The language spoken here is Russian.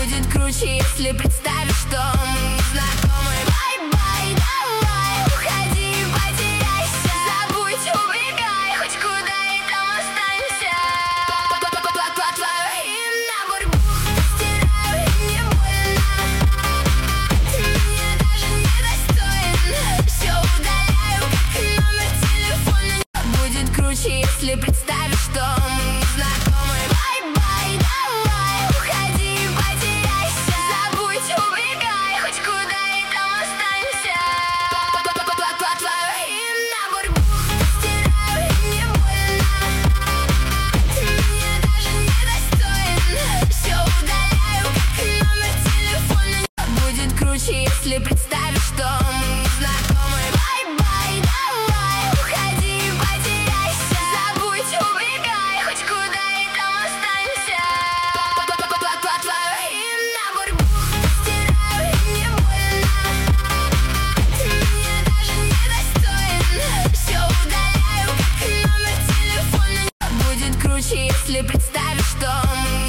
Будет круче, если представишь, что мы знакомы. Бай-бай, давай, уходи, потеряйся. Забудь, убегай, хоть куда и там останься. Твои набор букв стираю, не больно. Ты меня даже не достоин. Все удаляю, как номер телефона. Будет круче, если представишь, что мы знакомы. Бай-бай, давай, уходи, потеряйся. Забудь, убегай, хоть куда и там останься. Твои набор букв стираю, не больно. Ты меня даже не достоин. Все удаляю, как номер телефона. Будет круче, если представишь, что мы знакомы. Бай-бай, давай, уходи, потеряйся. Забудь, убегай, хоть куда и там останься. Твои набор букв стираю, не больно. Ты меня даже не достоин. Все удаляю, как номер телефона. Будет круче, если представишь, что мы